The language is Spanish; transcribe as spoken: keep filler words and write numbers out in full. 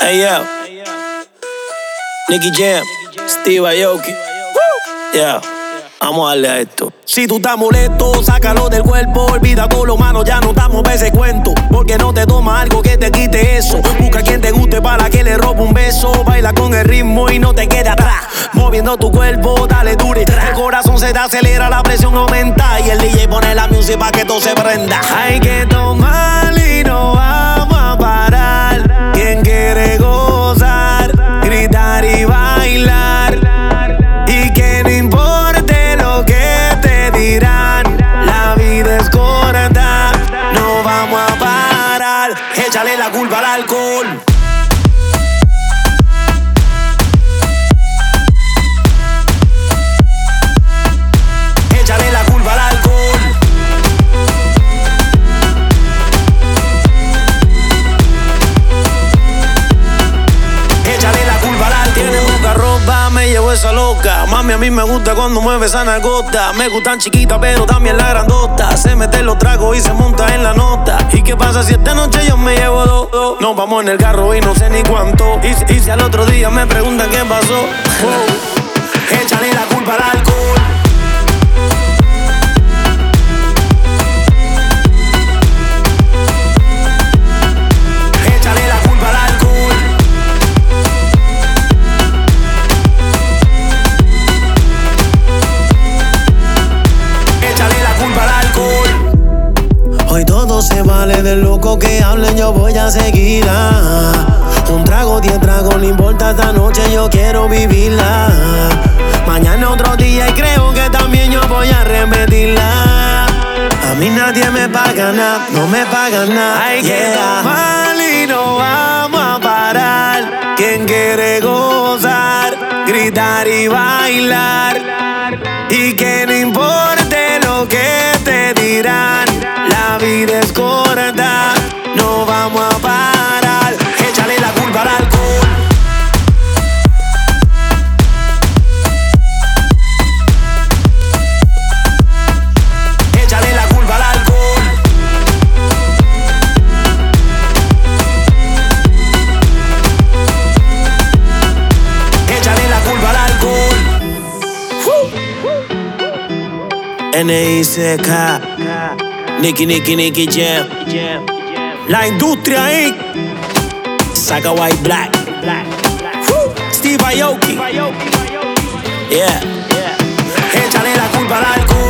Hey yo, Nicky Jam, Steve Aoki. Yeah, vamos a darle a esto. Si tú estás molesto, sácalo del cuerpo. Olvida todo lo malo, ya no estamos pa' ese cuento. Porque no te toma algo que te quite eso. Busca quien te guste para que le robe un beso. Baila con el ritmo y no te quede atrás. Moviendo tu cuerpo, dale dure. El corazón se te acelera, la presión aumenta. Y el D J pone la música pa' que todo se prenda. Hay que tomar y no vamos a parar. Quien quiere gozar, gritar y bailar. Y que no importe lo que te dirán. La vida es corta, no vamos a parar. Échale la culpa al alcohol. Échale la culpa al alcohol. Échale la culpa al alcohol. Tiene poca ropa, me llevo esa loca. Mami, a mí me gusta cuando mueve esa nalgota. Me gustan chiquitas, pero también la grandota. Se mete los tragos y se monta en la nota. ¿Y qué pasa si esta noche yo me llevo dos? dos? Nos vamos en el carro y no sé ni cuánto. Y, y si al otro día me preguntan qué pasó. Wow. Échale la culpa al alcohol. Hoy todo se vale, del loco que hablen yo voy a seguir. Ah, un trago, diez tragos, no importa, esta noche yo quiero vivirla. Mañana otro día y creo que también yo voy a repetirla. A mí nadie me paga nada, no me paga nada. Hay yeah. que tomar y no vamos a parar. Quien quiere gozar, gritar y bailar. Y que no importe lo que te dirán. La vida es corta, no vamos a parar. Échale la culpa al alcohol. Échale la culpa al alcohol. Échale la culpa al alcohol. N I C K Nicky, Nicky, Nicky Jam. La industria ahí. Saca White Black. Steve Aoki. Yeah. Échale la culpa al alcohol.